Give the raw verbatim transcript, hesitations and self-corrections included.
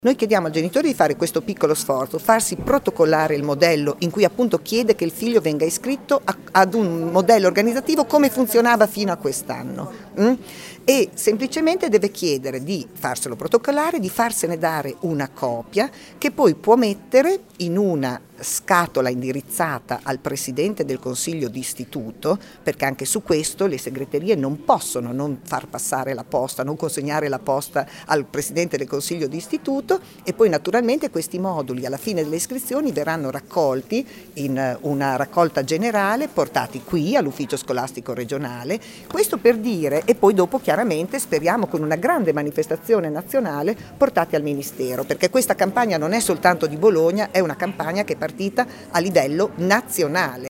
Noi chiediamo al genitore di fare questo piccolo sforzo, farsi protocollare il modello in cui appunto chiede che il figlio venga iscritto a, ad un modello organizzativo come funzionava fino a quest'anno mm? E semplicemente deve chiedere di farselo protocollare, di farsene dare una copia che poi può mettere in una scatola indirizzata al Presidente del Consiglio d'Istituto, perché anche su questo le segreterie non possono non far passare la posta, non consegnare la posta al Presidente del Consiglio d'Istituto, e poi naturalmente questi moduli alla fine delle iscrizioni verranno raccolti in una raccolta generale, portati qui all'ufficio scolastico regionale, questo per dire, e poi dopo chiaramente speriamo con una grande manifestazione nazionale portati al Ministero, perché questa campagna non è soltanto di Bologna, è una campagna che è partita a livello nazionale.